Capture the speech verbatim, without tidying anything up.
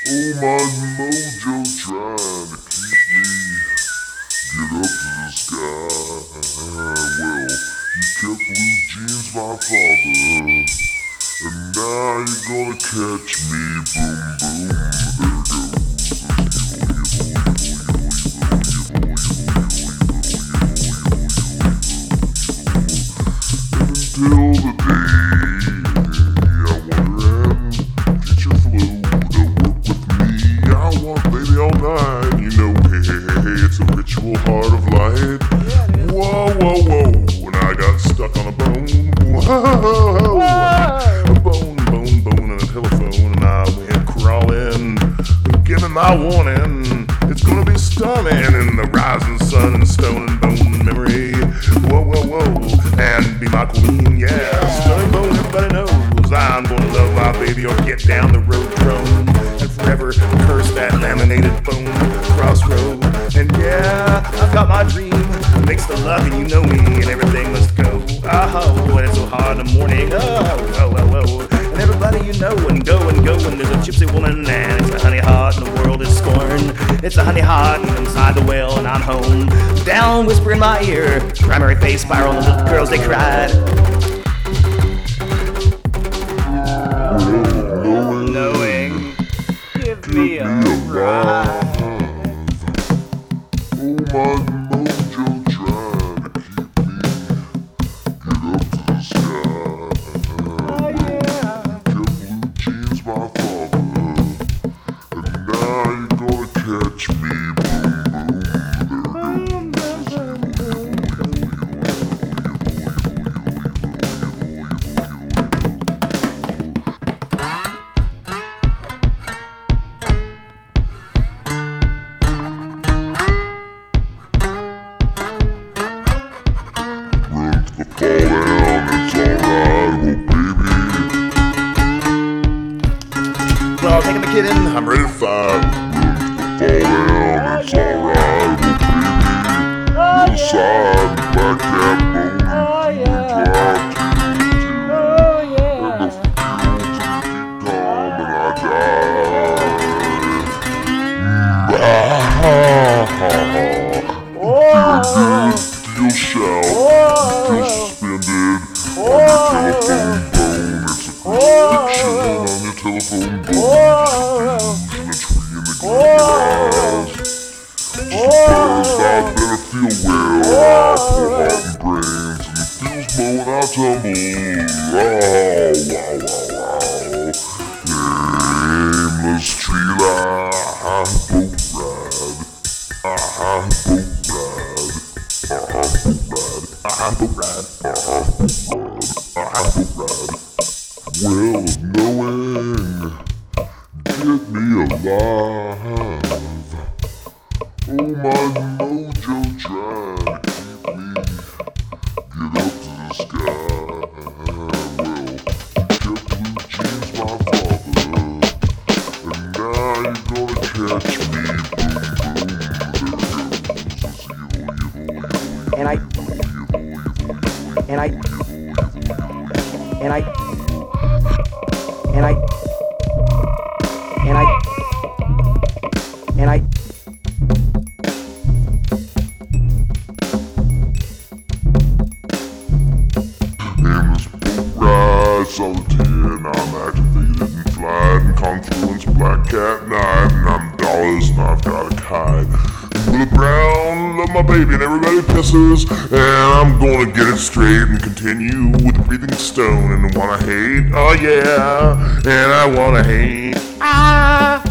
Oh, my mojo trying to keep me get up to the sky. Well, you kept blue jeans, my father, and now you're gonna catch me. Boom, boom, there goes until the day I wonder and future flew to work with me. I want baby all night, you know, hey, hey, hey, hey, it's a ritual heart of light. Whoa, whoa, whoa, and I got stuck on a bone. Whoa, a bone, bone, bone, and a telephone, and I went crawling, giving my warning. It's gonna be stunning in the rising sun and stone and bone memory. Whoa, whoa, whoa, and be my queen, yeah. Stunning bone, everybody knows I'm gonna love my baby or get down the road prone and forever curse that laminated bone crossroad. And yeah, I've got my dream, mixed the luck and you know me, and everything must go. Oh, and it's so hard in the morning. Oh, oh, oh, oh. And everybody you know and go and go, and there's a gypsy woman and it's a honey heart and the world is scorn. It's a honey heart and inside the well and I'm home. Down, whisper in my ear, primary phase spiral, and the little girls they cried. Knowing, give me a ride. Oh, my mojo trying to keep me get up to the sky. Oh, yeah. Kept blue jeans, my father, and now you're gonna catch me. Boom, boom, there fall down, it's alright, oh baby. Well, taking the kid in, I'm ready to fight. Run to the fall down, it's alright, oh baby. Little side, black cat bone, oh yeah, cloud oh yeah. and the fields and keep calm and I die. Oh, You'll shout, oh, you'll suspended oh, on your telephone bone. It's a crucifixion on your telephone bone. oh, In a tree in the glass. Suppose I better feel well. I pour heart and brains and feels low and I tumble. Wow, wow, wow, wow. Aimless tree life, boat ride. I boat ride. I boat ride. I boat ride. Well, of knowing, get me alive. Oh, my mojo trying to keep me get up to the sky. Well, you kept blue jeans, my father, and now you're gonna catch me. Boom, boom, there goes this evil, evil, evil, and I, evil, evil, evil, and I, evil, evil, evil, and I, and I, and I, and I. Aimless boat ride, solitaire, and I'm activated and flight and confluence, black cat night, and I'm dollars and I've got a kite. Willie Brown, love my baby and everybody pisses, and I'm gonna get it straight and continue with the breathing stone and wanna hate, oh yeah, and I wanna hate. Ah.